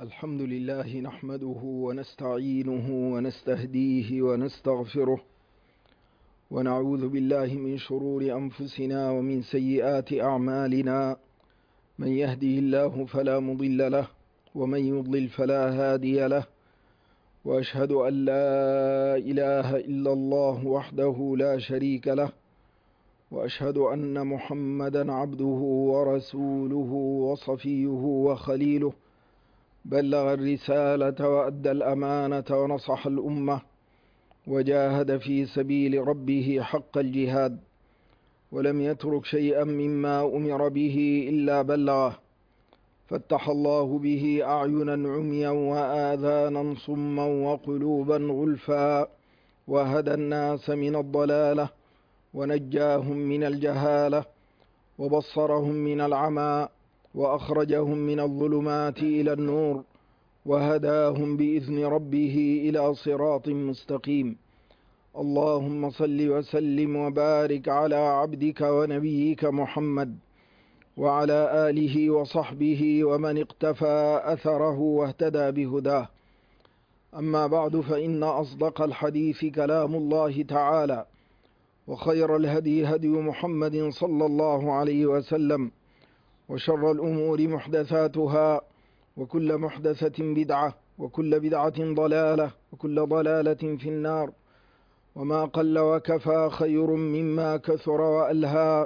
الحمد لله نحمده ونستعينه ونستهديه ونستغفره ونعوذ بالله من شرور أنفسنا ومن سيئات أعمالنا. من يهده الله فلا مضل له ومن يضلل فلا هادي له، وأشهد أن لا إله إلا الله وحده لا شريك له، وأشهد أن محمدا عبده ورسوله وصفيه وخليله، بلغ الرسالة وأدى الأمانة ونصح الأمة وجاهد في سبيل ربه حق الجهاد، ولم يترك شيئا مما أمر به إلا بلغه، فاتح الله به أعينا عميا وآذانا صما وقلوبا غلفا، وهدى الناس من الضلالة ونجاهم من الجهالة وبصرهم من العمى وأخرجهم من الظلمات إلى النور وهداهم بإذن ربه إلى صراط مستقيم. اللهم صل وسلم وبارك على عبدك ونبيك محمد وعلى آله وصحبه ومن اقتفى أثره واهتدى بهداه. أما بعد، فإن أصدق الحديث كلام الله تعالى، وخير الهدي هدي محمد صلى الله عليه وسلم، وشر الأمور محدثاتها، وكل محدثة بدعة، وكل بدعة ضلالة، وكل ضلالة في النار. وما قل وكفى خير مما كثر وألهى،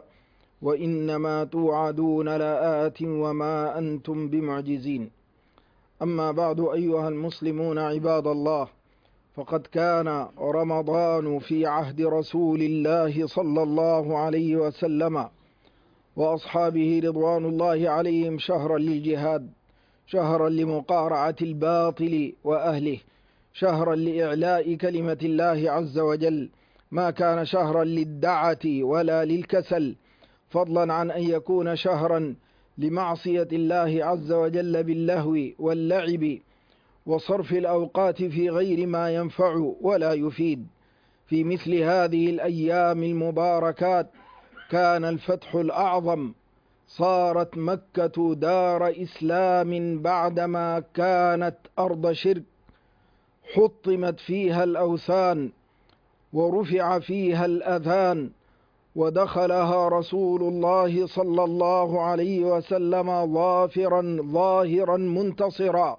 وإنما توعدون لآت وما أنتم بمعجزين. أما بعد، أيها المسلمون عباد الله، فقد كان رمضان في عهد رسول الله صلى الله عليه وسلم وأصحابه رضوان الله عليهم شهرا للجهاد، شهرا لمقارعة الباطل وأهله، شهرا لإعلاء كلمة الله عز وجل، ما كان شهرا للدعة ولا للكسل، فضلا عن أن يكون شهرا لمعصية الله عز وجل باللهو واللعب وصرف الأوقات في غير ما ينفع ولا يفيد. في مثل هذه الأيام المباركات كان الفتح الأعظم، صارت مكة دار إسلام بعدما كانت أرض شرك، حطمت فيها الأوثان ورفع فيها الأذان، ودخلها رسول الله صلى الله عليه وسلم ظاهرا منتصرا،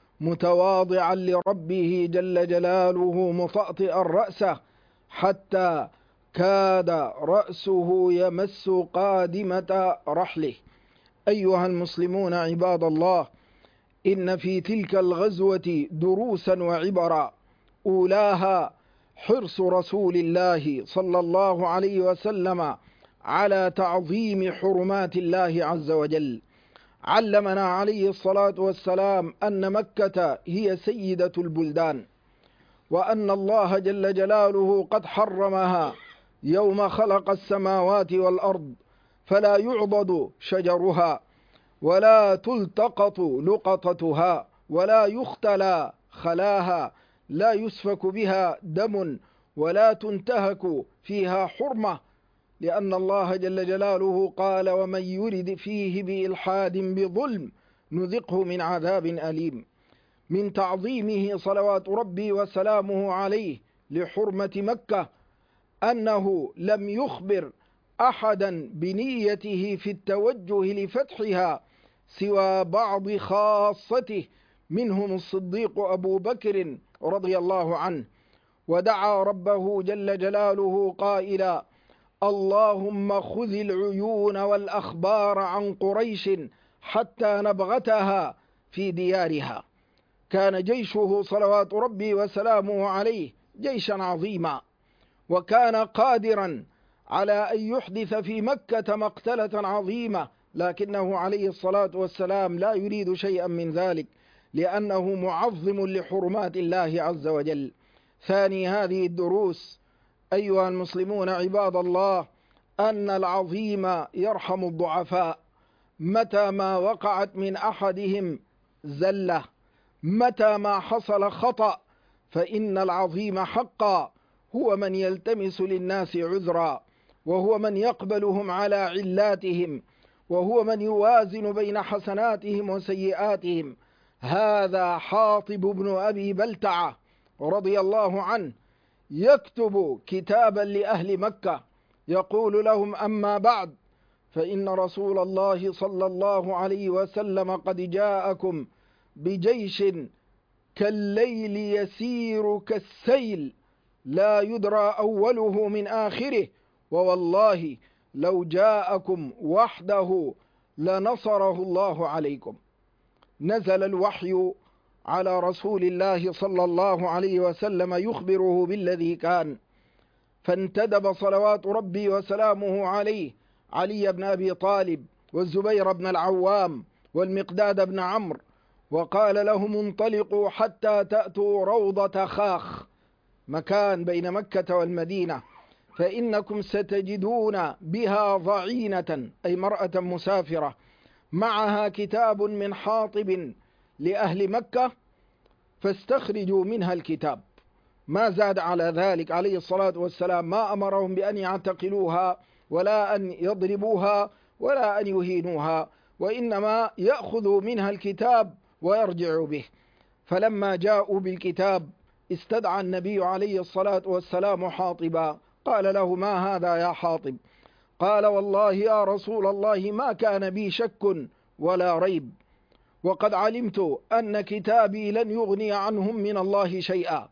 متواضعا لربه جل جلاله، مطأطئا رأسه حتى كاد رأسه يمس قادمة رحله. أيها المسلمون عباد الله، إن في تلك الغزوة دروسا وعبرا، أولاها حرص رسول الله صلى الله عليه وسلم على تعظيم حرمات الله عز وجل. علمنا عليه الصلاة والسلام أن مكة هي سيدة البلدان، وأن الله جل جلاله قد حرمها يوم خلق السماوات والأرض، فلا يعضد شجرها ولا تلتقط لقطتها ولا يختلى خلاها، لا يسفك بها دم ولا تنتهك فيها حرمة، لأن الله جل جلاله قال: ومن يرد فيه بإلحاد بظلم نذقه من عذاب أليم. من تعظيمه صلوات ربي وسلامه عليه لحرمة مكة أنه لم يخبر أحدا بنيته في التوجه لفتحها سوى بعض خاصته، منهم الصديق أبو بكر رضي الله عنه، ودعا ربه جل جلاله قائلا: اللهم خذ العيون والأخبار عن قريش حتى نبغتها في ديارها. كان جيشه صلوات ربي وسلامه عليه جيشا عظيما، وكان قادرا على أن يحدث في مكة مقتلة عظيمة، لكنه عليه الصلاة والسلام لا يريد شيئا من ذلك، لأنه معظم لحرمات الله عز وجل. ثاني هذه الدروس أيها المسلمون عباد الله، أن العظيم يرحم الضعفاء. متى ما وقعت من أحدهم زلة، متى ما حصل خطأ، فإن العظيم حقا هو من يلتمس للناس عذرا، وهو من يقبلهم على علاتهم، وهو من يوازن بين حسناتهم وسيئاتهم. هذا حاطب بن أبي بلتعة رضي الله عنه يكتب كتابا لأهل مكة يقول لهم: أما بعد، فإن رسول الله صلى الله عليه وسلم قد جاءكم بجيش كالليل يسير كالسيل لا يدرى أوله من آخره، ووالله لو جاءكم وحده لنصره الله عليكم. نزل الوحي على رسول الله صلى الله عليه وسلم يخبره بالذي كان، فانتدب صلوات ربي وسلامه عليه علي بن أبي طالب والزبير بن العوام والمقداد بن عمرو، وقال لهم: انطلقوا حتى تأتوا روضة خاخ، مكان بين مكة والمدينة، فإنكم ستجدون بها ضعينة، أي مرأة مسافرة، معها كتاب من حاطب لأهل مكة، فاستخرجوا منها الكتاب. ما زاد على ذلك عليه الصلاة والسلام، ما أمرهم بأن يعتقلوها ولا أن يضربوها ولا أن يهينوها، وإنما يأخذوا منها الكتاب ويرجعوا به. فلما جاءوا بالكتاب استدعى النبي عليه الصلاة والسلام حاطبا، قال له: ما هذا يا حاطب؟ قال: والله يا رسول الله ما كان بي شك ولا ريب، وقد علمت أن كتابي لن يغني عنهم من الله شيئا،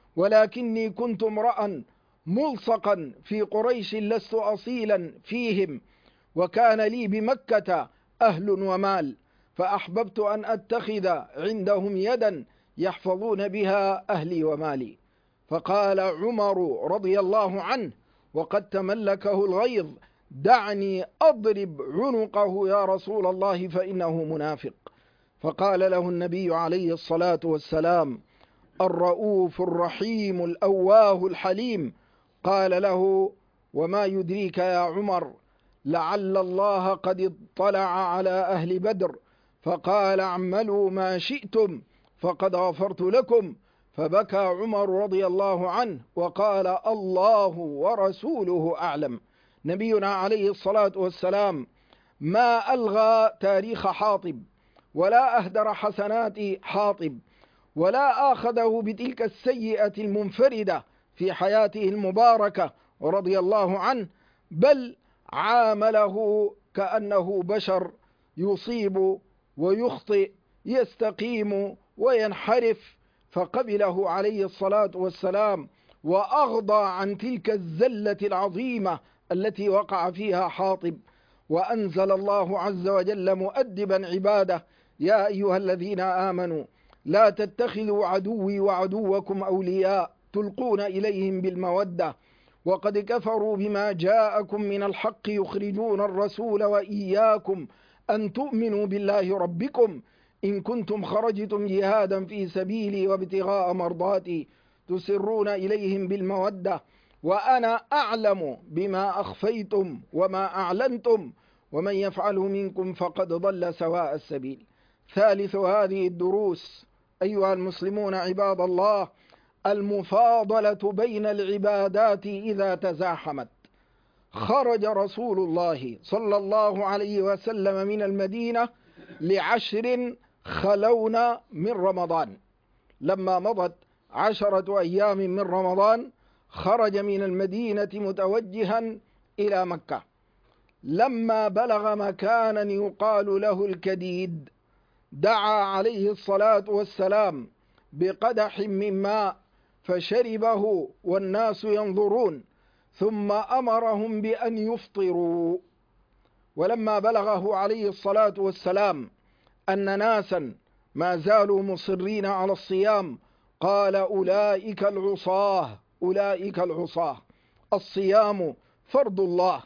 ولكني كنت امرأ ملصقا في قريش لست أصيلا فيهم، وكان لي بمكة أهل ومال، فأحببت أن أتخذ عندهم يدا يحفظون بها أهلي ومالي. فقال عمر رضي الله عنه وقد تملكه الغيظ: دعني أضرب عنقه يا رسول الله فإنه منافق. فقال له النبي عليه الصلاة والسلام: الرؤوف الرحيم الأواه الحليم. قال له: وما يدريك يا عمر لعل الله قد اطلع على أهل بدر فقال: اعملوا ما شئتم فقد غفرت لكم. فبكى عمر رضي الله عنه وقال: الله ورسوله أعلم. نبينا عليه الصلاة والسلام ما ألغى تاريخ حاطب ولا أهدر حسنات حاطب ولا آخذه بتلك السيئة المنفردة في حياته المباركة رضي الله عنه، بل عامله كأنه بشر يصيب ويخطئ، يستقيم وينحرف، فقبله عليه الصلاة والسلام وأغضى عن تلك الزلة العظيمة التي وقع فيها حاطب. وأنزل الله عز وجل مؤدبا عباده: يا أيها الذين آمنوا لا تتخذوا عدوي وعدوكم أولياء تلقون إليهم بالمودة وقد كفروا بما جاءكم من الحق يخرجون الرسول وإياكم أن تؤمنوا بالله ربكم إن كنتم خرجتم جهادا في سبيلي وابتغاء مرضاتي تسرون إليهم بالمودة وأنا أعلم بما أخفيتم وما أعلنتم ومن يفعله منكم فقد ضل سواء السبيل. ثالث هذه الدروس أيها المسلمون عباد الله: المفاضلة بين العبادات إذا تزاحمت. خرج رسول الله صلى الله عليه وسلم من المدينة ل10 خلون من رمضان. لما مضت 10 أيام من رمضان خرج من المدينة متوجها إلى مكة. لما بلغ مكانا يقال له الكديد دعا عليه الصلاة والسلام بقدح من ماء فشربه والناس ينظرون، ثم أمرهم بأن يفطروا. ولما بلغه عليه الصلاة والسلام أن ناسا ما زالوا مصرين على الصيام قال: أولئك العصاة، أولئك العصاة. الصيام فرض الله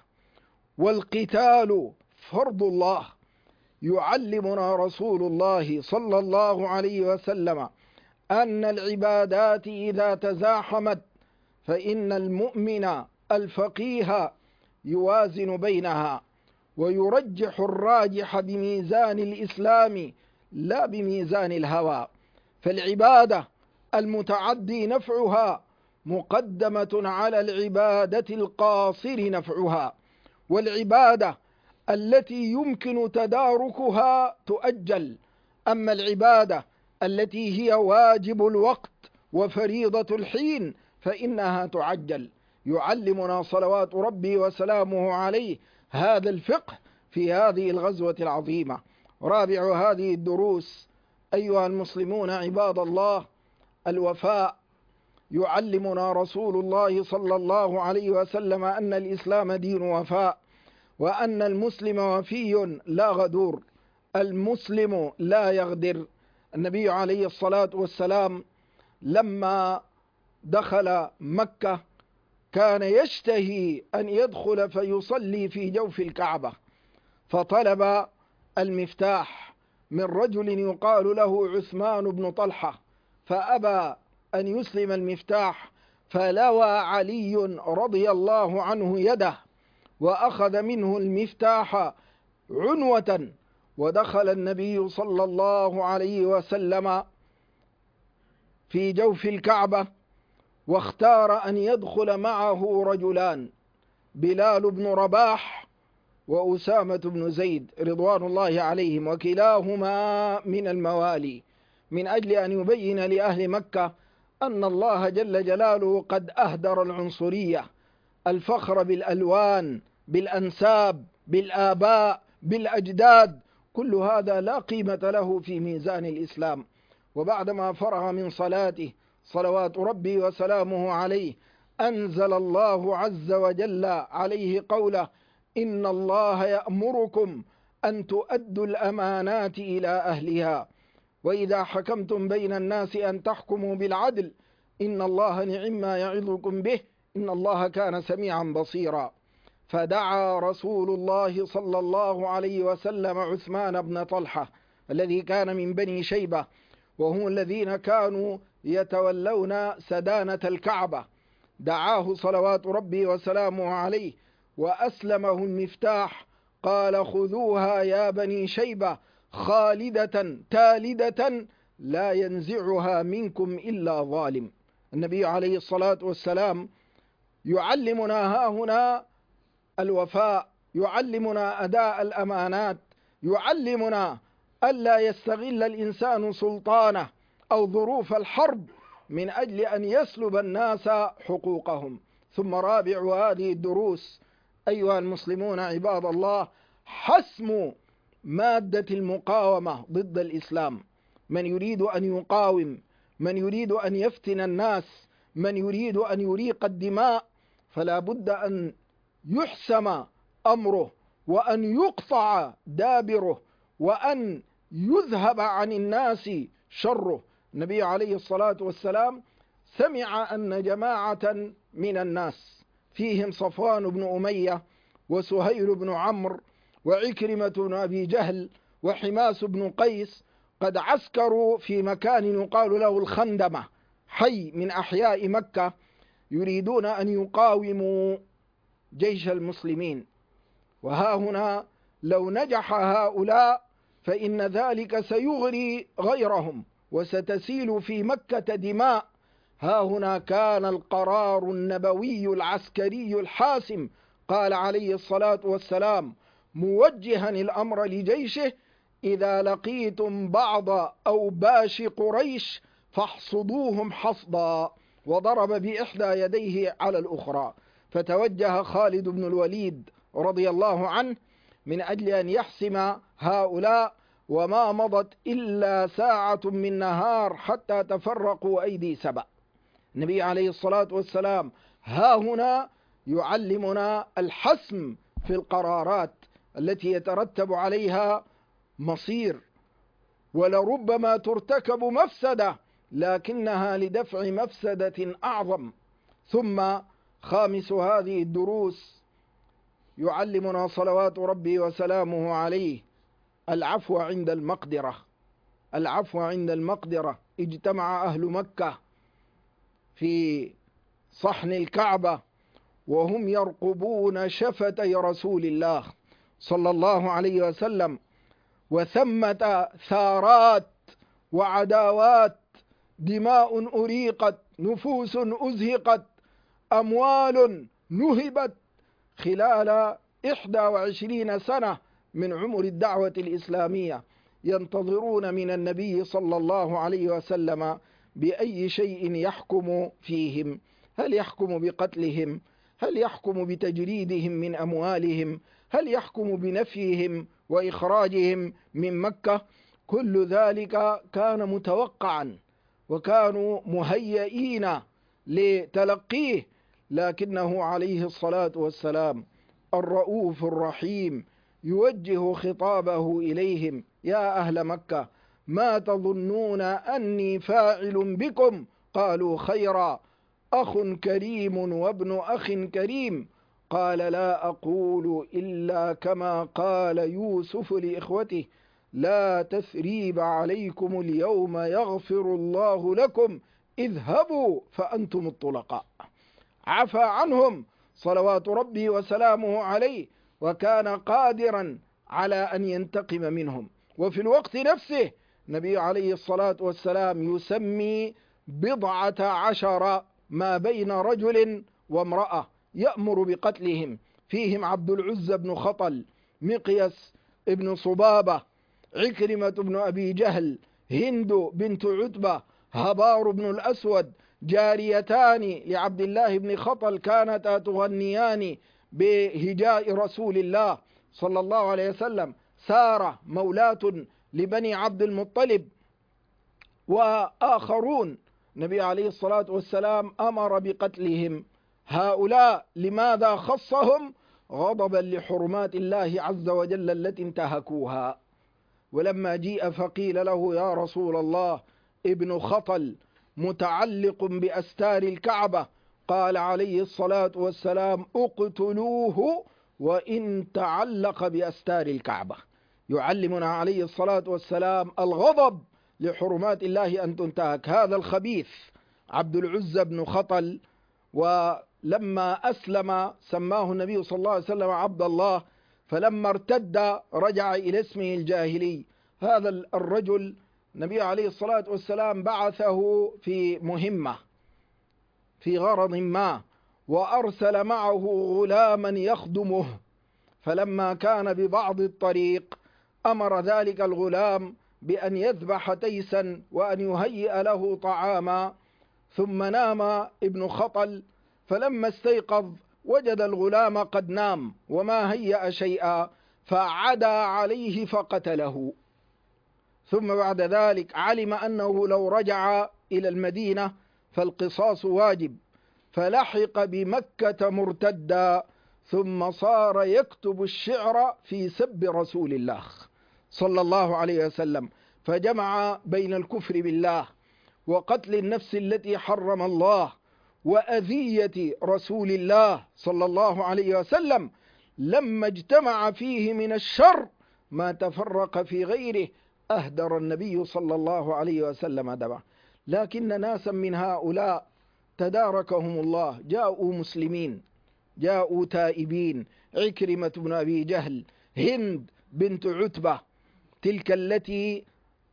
والقتال فرض الله. يعلمنا رسول الله صلى الله عليه وسلم أن العبادات إذا تزاحمت فإن المؤمن الفقيه يوازن بينها ويرجح الراجح بميزان الإسلام لا بميزان الهوى، فالعبادة المتعدي نفعها مقدمة على العبادة القاصر نفعها، والعبادة التي يمكن تداركها تؤجل، أما العبادة التي هي واجب الوقت وفريضة الحين فإنها تعجل. يعلمنا صلوات ربي وسلامه عليه هذا الفقه في هذه الغزوة العظيمة. رابع هذه الدروس أيها المسلمون عباد الله الوفاء. يعلمنا رسول الله صلى الله عليه وسلم أن الإسلام دين وفاء، وأن المسلم وفي لا غدور، المسلم لا يغدر. النبي عليه الصلاة والسلام لما دخل مكة كان يشتهي أن يدخل فيصلي في جوف الكعبة، فطلب المفتاح من رجل يقال له عثمان بن طلحة، فأبى أن يسلم المفتاح، فلوى علي رضي الله عنه يده وأخذ منه المفتاح عنوة، ودخل النبي صلى الله عليه وسلم في جوف الكعبة، واختار أن يدخل معه رجلان، بلال بن رباح وأسامة بن زيد رضوان الله عليهم، وكلاهما من الموالي، من أجل أن يبين لأهل مكة أن الله جل جلاله قد أهدر العنصرية، الفخر بالألوان، بالأنساب، بالآباء، بالأجداد، كل هذا لا قيمة له في ميزان الإسلام. وبعدما فرغ من صلاته صلوات ربي وسلامه عليه أنزل الله عز وجل عليه قوله: إن الله يأمركم أن تؤدوا الأمانات إلى أهلها وإذا حكمتم بين الناس أن تحكموا بالعدل إن الله نعم ما يعظكم به إن الله كان سميعا بصيرا. فدعا رسول الله صلى الله عليه وسلم عثمان بن طلحة الذي كان من بني شيبة، وهم الذين كانوا يتولون سدانة الكعبة، دعاه صلوات ربي وسلامه عليه وأسلمه المفتاح، قال: خذوها يا بني شيبة خالدة تالدة لا ينزعها منكم إلا ظالم. النبي عليه الصلاة والسلام يعلمنا هاهنا الوفاء، يعلمنا أداء الأمانات، يعلمنا ألا يستغل الإنسان سلطانه أو ظروف الحرب من أجل أن يسلب الناس حقوقهم. ثم رابع هذه الدروس أيها المسلمون عباد الله حسم مادة المقاومة ضد الإسلام. من يريد أن يقاوم، من يريد أن يفتن الناس، من يريد أن يريق الدماء، فلا بد أن يحسم أمره وأن يقطع دابره وأن يذهب عن الناس شره. النبي عليه الصلاة والسلام سمع أن جماعة من الناس فيهم صفوان بن أمية وسهيل بن عمرو وعكرمة بن أبي جهل وحماس بن قيس قد عسكروا في مكان يقال له الخندمة، حي من أحياء مكة، يريدون أن يقاوموا جيش المسلمين. وها هنا لو نجح هؤلاء فإن ذلك سيغري غيرهم وستسيل في مكة دماء. ها هنا كان القرار النبوي العسكري الحاسم، قال عليه الصلاة والسلام موجها الأمر لجيشه: إذا لقيتم بعض أوباش قريش فاحصدوهم حصدا، وضرب بإحدى يديه على الأخرى. فتوجه خالد بن الوليد رضي الله عنه من أجل أن يحسم هؤلاء، وما مضت إلا ساعة من نهار حتى تفرقوا أيدي سبع. النبي عليه الصلاة والسلام ها هنا يعلمنا الحسم في القرارات التي يترتب عليها مصير، ولربما ترتكب مفسدة لكنها لدفع مفسدة أعظم. ثم خامس هذه الدروس يعلمنا صلوات ربي وسلامه عليه العفو عند المقدرة. العفو عند المقدرة. اجتمع أهل مكة في صحن الكعبة وهم يرقبون شفتي رسول الله صلى الله عليه وسلم، وثمة ثارات وعداوات، دماء أريقت، نفوس أزهقت، أموال نهبت خلال 21 سنة من عمر الدعوة الإسلامية. ينتظرون من النبي صلى الله عليه وسلم بأي شيء يحكم فيهم، هل يحكم بقتلهم، هل يحكم بتجريدهم من أموالهم، هل يحكم بنفيهم وإخراجهم من مكة. كل ذلك كان متوقعا وكانوا مهيئين لتلقيه، لكنه عليه الصلاة والسلام الرؤوف الرحيم يوجه خطابه إليهم: يا أهل مكة، ما تظنون أني فاعل بكم؟ قالوا خيرا، أخ كريم وابن أخ كريم. قال: لا أقول إلا كما قال يوسف لإخوته: لا تثريب عليكم اليوم يغفر الله لكم، اذهبوا فأنتم الطلقاء. عفى عنهم صلوات ربي وسلامه عليه، وكان قادرا على أن ينتقم منهم. وفي الوقت نفسه النبي عليه الصلاة والسلام يسمي 12 ما بين رجل وامرأة يأمر بقتلهم، فيهم عبد العزى بن خطل، مقيس بن صبابة، عكرمة بن أبي جهل، هند بنت عتبة، هبار بن الأسود، جاريتان لعبد الله بن خطل كانتا تغنيان بهجاء رسول الله صلى الله عليه وسلم، سارة مولاة لبني عبد المطلب، وآخرون. النبي عليه الصلاة والسلام أمر بقتلهم. هؤلاء لماذا خصهم؟ غضبا لحرمات الله عز وجل التي انتهكوها. ولما جيء فقيل له: يا رسول الله، ابن خطل متعلق بأستار الكعبة، قال عليه الصلاة والسلام: اقتلوه وإن تعلق بأستار الكعبة. يعلمنا عليه الصلاة والسلام الغضب لحرمات الله أن تنتهك. هذا الخبيث عبد العزى بن خطل، ولما أسلم سماه النبي صلى الله عليه وسلم عبد الله، فلما ارتد رجع إلى اسمه الجاهلي. هذا الرجل النبي عليه الصلاة والسلام بعثه في مهمة في غرض ما، وأرسل معه غلاما يخدمه، فلما كان ببعض الطريق أمر ذلك الغلام بأن يذبح تيسا وأن يهيئ له طعاما، ثم نام ابن خطل، فلما استيقظ وجد الغلام قد نام وما هيأ شيئا، فعدا عليه فقتله. ثم بعد ذلك علم أنه لو رجع إلى المدينة فالقصاص واجب، فلحق بمكة مرتدا، ثم صار يكتب الشعر في سب رسول الله صلى الله عليه وسلم، فجمع بين الكفر بالله وقتل النفس التي حرم الله وأذية رسول الله صلى الله عليه وسلم. لما اجتمع فيه من الشر ما تفرق في غيره، أهدر النبي صلى الله عليه وسلم دمه. لكن ناسا من هؤلاء تداركهم الله، جاءوا مسلمين، جاءوا تائبين: عكرمة بن أبي جهل، هند بنت عتبة، تلك التي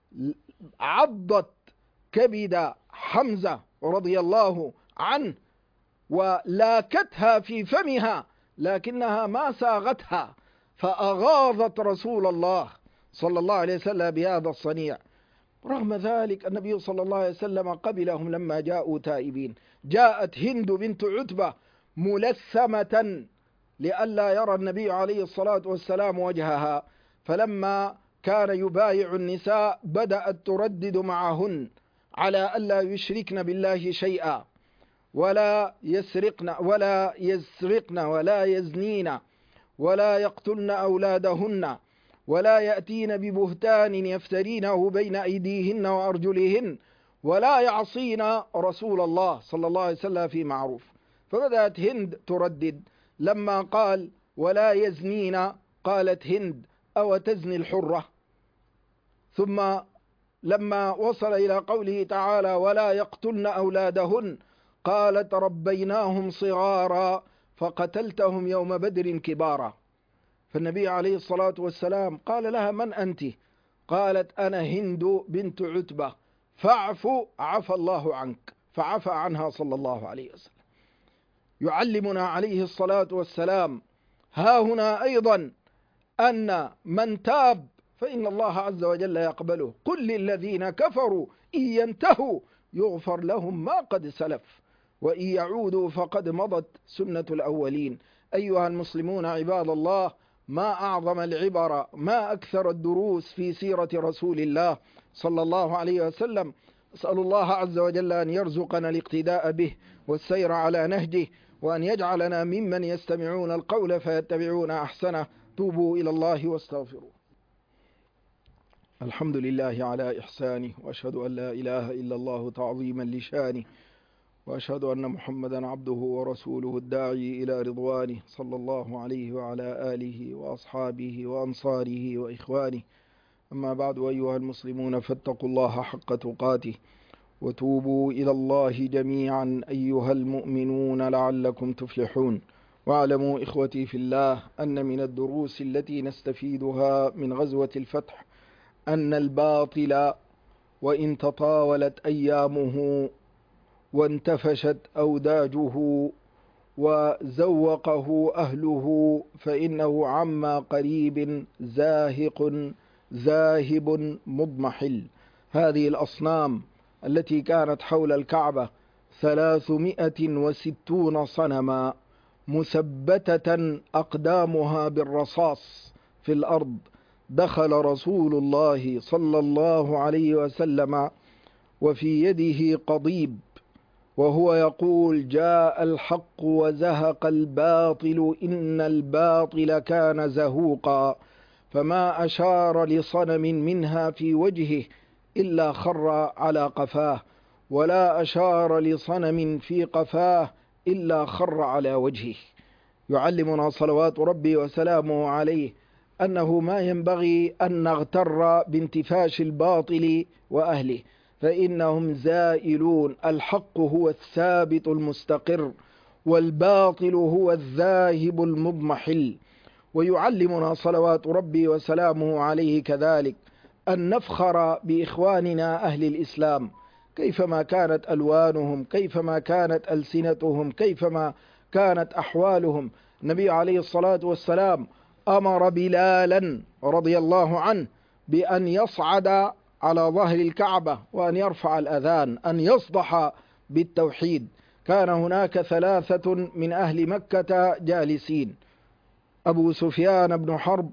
عضت كبد حمزة رضي الله عنه ولاكتها في فمها، لكنها ما ساغتها، فأغاظت رسول الله صلى الله عليه وسلم بهذا الصنيع. رغم ذلك النبي صلى الله عليه وسلم قبلهم لما جاءوا تائبين. جاءت هند بنت عتبة ملثمة لئلا يرى النبي عليه الصلاة والسلام وجهها، فلما كان يبايع النساء بدأت تردد معهن على ألا يشركن بالله شيئا، ولا يسرقن ولا يزنين ولا يقتلن أولادهن، ولا يأتين ببهتان يفترينه بين أيديهن وأرجلهن، ولا يعصين رسول الله صلى الله عليه وسلم في معروف. فبدأت هند تردد. لما قال ولا يزنين قالت هند: أو تزني الحرة؟ ثم لما وصل إلى قوله تعالى ولا يقتلن أولادهن قالت: ربيناهم صغارا فقتلتهم يوم بدر كبارا. فالنبي عليه الصلاة والسلام قال لها: من أنت؟ قالت: أنا هند بنت عتبة، فاعف عفى الله عنك، فعفى عنها صلى الله عليه وسلم. يعلمنا عليه الصلاة والسلام ها هنا أيضا أن من تاب فإن الله عز وجل يقبله. قل للذين كفروا إن ينتهوا يغفر لهم ما قد سلف وإن يعودوا فقد مضت سنة الأولين. أيها المسلمون عباد الله، ما أعظم العبر، ما أكثر الدروس في سيرة رسول الله صلى الله عليه وسلم. أسأل الله عز وجل أن يرزقنا الاقتداء به والسير على نهجه، وأن يجعلنا ممن يستمعون القول فيتبعون أحسنه. توبوا إلى الله واستغفروا. الحمد لله على إحسانه، وأشهد أن لا إله إلا الله تعظيما لشانه، وأشهد أن محمدا عبده ورسوله الداعي إلى رضوانه، صلى الله عليه وعلى آله وأصحابه وأنصاره وإخوانه. أما بعد، أيها المسلمون، فاتقوا الله حق تقاته، وتوبوا إلى الله جميعا أيها المؤمنون لعلكم تفلحون. واعلموا إخوتي في الله أن من الدروس التي نستفيدها من غزوة الفتح أن الباطل وإن تطاولت أيامه وانتفشت أوداجه وزوقه أهله فإنه عما قريب زاهق ذاهب مضمحل. هذه الأصنام التي كانت حول الكعبة 360 صنما مثبتة أقدامها بالرصاص في الأرض، دخل رسول الله صلى الله عليه وسلم وفي يده قضيب وهو يقول: جاء الحق وزهق الباطل إن الباطل كان زهوقا. فما أشار لصنم منها في وجهه إلا خر على قفاه، ولا أشار لصنم في قفاه إلا خر على وجهه. يعلمنا صلوات ربي وسلامه عليه أنه ما ينبغي أن نغتر بانتفاش الباطل وأهله، فإنهم زائلون. الحق هو الثابت المستقر، والباطل هو الذاهب المضمحل. ويعلمنا صلوات ربي وسلامه عليه كذلك أن نفخر بإخواننا أهل الإسلام، كيفما كانت ألوانهم، كيفما كانت ألسنتهم، كيفما كانت أحوالهم. النبي عليه الصلاة والسلام أمر بلالا رضي الله عنه بأن يصعد على ظهر الكعبة وأن يرفع الأذان، أن يصدح بالتوحيد. كان هناك 3 من أهل مكة جالسين: أبو سفيان بن حرب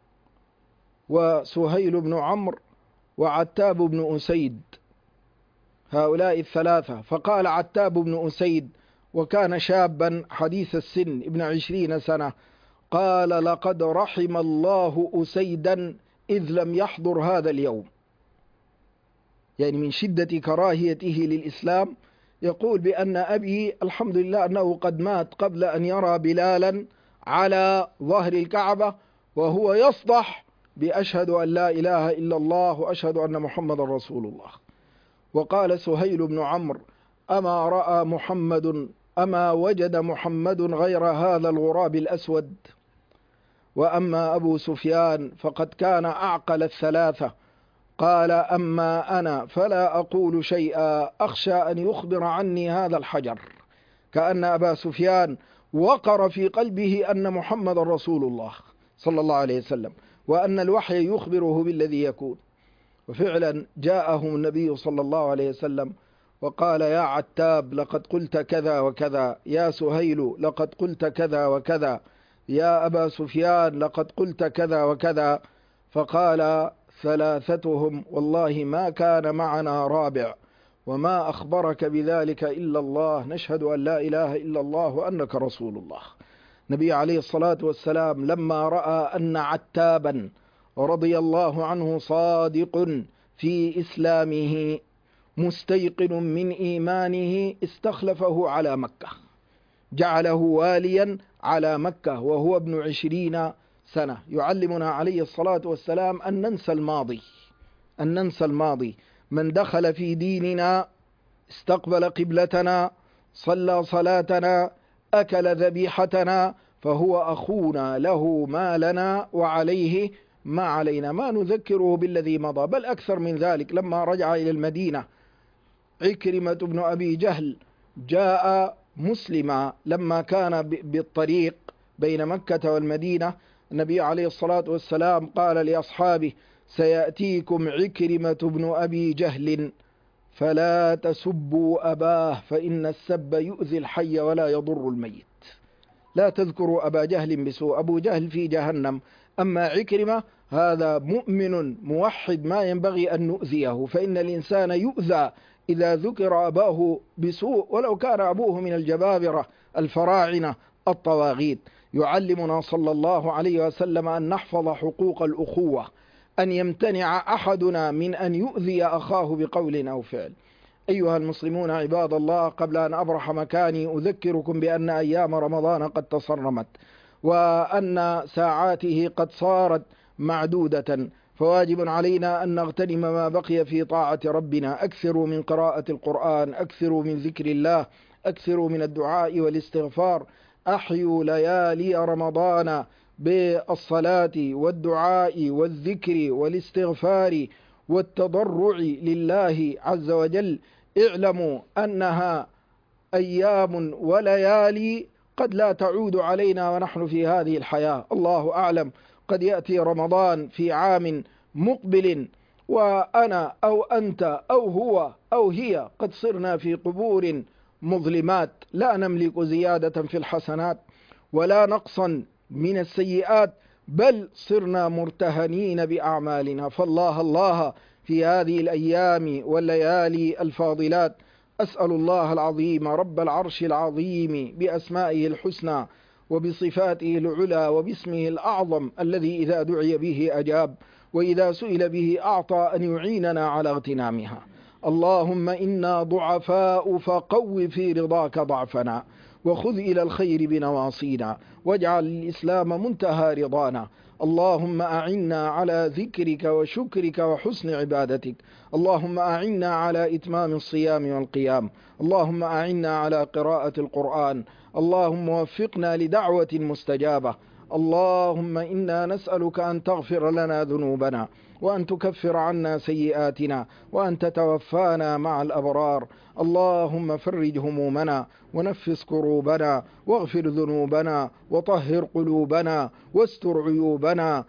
وسهيل بن عمرو وعتاب بن أسيد، هؤلاء 3. فقال عتاب بن أسيد، وكان شابا حديث السن ابن 20 سنة، قال: لقد رحم الله أسيدا إذ لم يحضر هذا اليوم. يعني من شدة كراهيته للإسلام يقول بأن أبي الحمد لله أنه قد مات قبل أن يرى بلالا على ظهر الكعبة وهو يصدح بأشهد أن لا إله إلا الله وأشهد أن محمد رسول الله. وقال سهيل بن عمرو: أما رأى محمد، أما وجد محمد غير هذا الغراب الأسود. وأما أبو سفيان فقد كان أعقل ال3، قال: أما أنا فلا أقول شيئا أخشى أن يخبر عني هذا الحجر. كأن أبا سفيان وقر في قلبه أن محمد رسول الله صلى الله عليه وسلم، وأن الوحي يخبره بالذي يكون. وفعلا جاءهم النبي صلى الله عليه وسلم وقال: يا عتاب لقد قلت كذا وكذا، يا سهيل لقد قلت كذا وكذا، يا أبا سفيان لقد قلت كذا وكذا. فقال 3 والله ما كان معنا رابع، وما أخبرك بذلك إلا الله، نشهد أن لا إله إلا الله وأنك رسول الله. النبي عليه الصلاة والسلام لما رأى أن عتابا رضي الله عنه صادق في إسلامه مستيقن من إيمانه استخلفه على مكة، جعله واليا على مكة وهو ابن 20 سنة. يعلمنا عليه الصلاة والسلام أن ننسى الماضي، أن ننسى الماضي. من دخل في ديننا استقبل قبلتنا، صلى صلاتنا، أكل ذبيحتنا، فهو أخونا، له ما لنا وعليه ما علينا. ما نذكره بالذي مضى، بل أكثر من ذلك. لما رجع إلى المدينة عكرمة بن أبي جهل جاء مسلما لما كان بالطريق بين مكة والمدينة. النبي عليه الصلاة والسلام قال لأصحابه: سيأتيكم عكرمة بن أبي جهل فلا تسبوا أباه فإن السب يؤذي الحي ولا يضر الميت. لا تذكروا أبا جهل بسوء، أبو جهل في جهنم، أما عكرمة هذا مؤمن موحد ما ينبغي أن نؤذيه، فإن الإنسان يؤذى إذا ذكر أباه بسوء ولو كان أبوه من الجبابرة الفراعنة الطواغيت. يعلمنا صلى الله عليه وسلم أن نحفظ حقوق الأخوة، أن يمتنع أحدنا من أن يؤذي أخاه بقول أو فعل. أيها المسلمون عباد الله، قبل أن أبرح مكاني أذكركم بأن أيام رمضان قد تصرمت، وأن ساعاته قد صارت معدودة، فواجب علينا أن نغتنم ما بقي في طاعة ربنا. أكثروا من قراءة القرآن، أكثروا من ذكر الله، أكثروا من الدعاء والاستغفار. أحيوا ليالي رمضان بالصلاة والدعاء والذكر والاستغفار والتضرع لله عز وجل. اعلموا أنها أيام وليالي قد لا تعود علينا ونحن في هذه الحياة، الله أعلم، قد يأتي رمضان في عام مقبل وأنا أو أنت أو هو أو هي قد صرنا في قبور مظلمات، لا نملك زيادة في الحسنات ولا نقصا من السيئات، بل صرنا مرتهنين بأعمالنا. فالله الله في هذه الأيام والليالي الفاضلات. أسأل الله العظيم رب العرش العظيم بأسمائه الحسنى وبصفاته العلى وباسمه الأعظم الذي إذا دعي به أجاب وإذا سئل به أعطى أن يعيننا على اغتنامها. اللهم إنا ضعفاء فقو في رضاك ضعفنا، وخذ إلى الخير بنواصينا، واجعل الإسلام منتهى رضانا. اللهم أعنا على ذكرك وشكرك وحسن عبادتك. اللهم أعنا على إتمام الصيام والقيام. اللهم أعنا على قراءة القرآن. اللهم وفقنا لدعوة مستجابة. اللهم إنا نسألك أن تغفر لنا ذنوبنا، وأن تكفر عنا سيئاتنا، وأن تتوفانا مع الأبرار. اللهم فرج همومنا ونفس كروبنا واغفر ذنوبنا وطهر قلوبنا واستر عيوبنا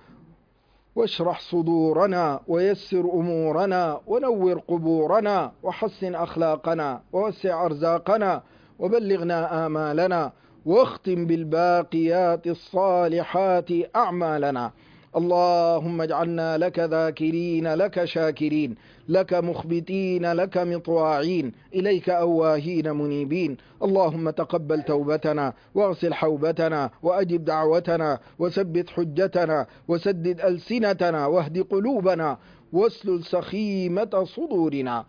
واشرح صدورنا ويسر أمورنا ونور قبورنا وحسن أخلاقنا ووسع أرزاقنا وبلغنا آمالنا واختم بالباقيات الصالحات أعمالنا. اللهم اجعلنا لك ذاكرين، لك شاكرين، لك مخبتين، لك مطواعين، إليك أواهين منيبين. اللهم تقبل توبتنا واغسل حوبتنا وأجب دعوتنا وثبت حجتنا وسدد ألسنتنا واهد قلوبنا واسلل سخيمة صدورنا.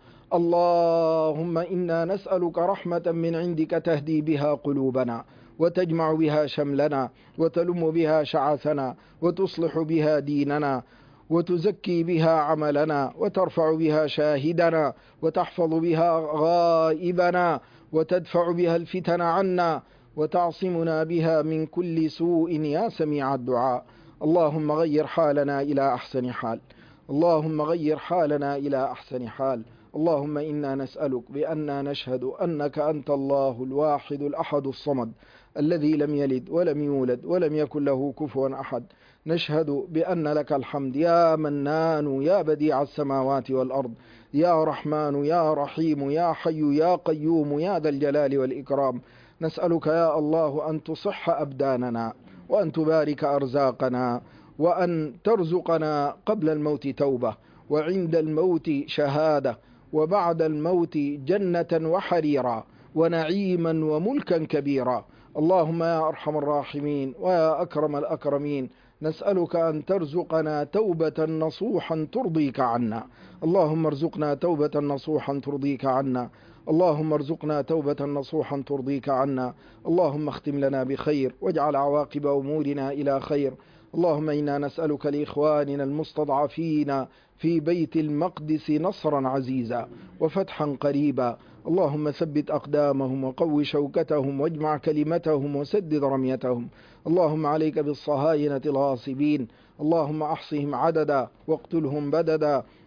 اللهم إنا نسألك رحمة من عندك تهدي بها قلوبنا وتجمع بها شملنا وتلم بها شعثنا وتصلح بها ديننا وتزكي بها عملنا وترفع بها شاهدنا وتحفظ بها غائبنا وتدفع بها الفتن عنا وتعصمنا بها من كل سوء يا سميع الدعاء. اللهم غير حالنا إلى أحسن حال. اللهم غير حالنا إلى أحسن حال. اللهم إنا نسألك بأننا نشهد أنك أنت الله الواحد الأحد الصمد الذي لم يلد ولم يولد ولم يكن له كفوا أحد. نشهد بأن لك الحمد يا منان يا بديع السماوات والأرض يا رحمن يا رحيم يا حي يا قيوم يا ذا الجلال والإكرام. نسألك يا الله أن تصح أبداننا وأن تبارك أرزاقنا وأن ترزقنا قبل الموت توبة وعند الموت شهادة وبعد الموت جنة وحريرا ونعيما وملكا كبيرا. اللهم يا أرحم الراحمين ويا أكرم الأكرمين، نسألك أن ترزقنا توبة نصوحا ترضيك عنا. اللهم ارزقنا توبة نصوحا ترضيك عنا. اللهم ارزقنا توبة نصوحا ترضيك عنا. اللهم اختم لنا بخير واجعل عواقب أمورنا إلى خير. اللهم إنا نسألك لإخواننا المستضعفين في بيت المقدس نصرا عزيزا وفتحا قريبا. اللهم ثبت أقدامهم وقو شوكتهم واجمع كلمتهم وسدد رميتهم. اللهم عليك بالصهاينة الغاصبين، اللهم أحصهم عددا واقتلهم بددا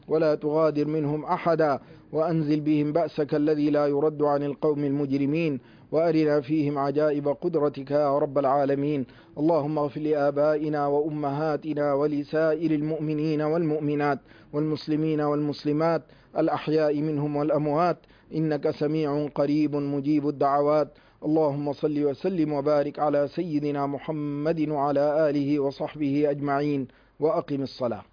ولا تغادر منهم أحدا، وأنزل بهم بأسك الذي لا يرد عن القوم المجرمين، وأرنا فيهم عجائب قدرتك يا رب العالمين. اللهم اغفر لآبائنا وأمهاتنا ولسائر المؤمنين والمؤمنات والمسلمين والمسلمات الأحياء منهم والأموات، إنك سميع قريب مجيب الدعوات. اللهم صل وسلم وبارك على سيدنا محمد وعلى آله وصحبه أجمعين، وأقم الصلاة.